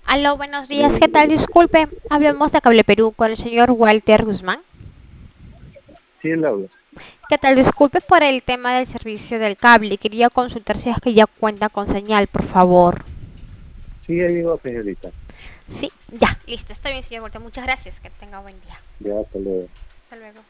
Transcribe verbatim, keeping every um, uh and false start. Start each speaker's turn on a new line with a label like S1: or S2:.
S1: Aló, buenos días,
S2: Eh,
S1: ¿qué tal? Disculpe, hablemos de Cable Perú con el señor Walter Guzmán.
S2: sí, él habla.
S1: ¿Qué tal? Disculpe por el tema del servicio del cable. Quería consultar si es que ya cuenta con señal, por favor.
S2: Sí, ya llegó, señorita.
S1: Sí, ya, listo. Está bien, señor Walter. Muchas gracias. Que tenga buen día.
S2: Ya, hasta luego.
S1: Hasta luego.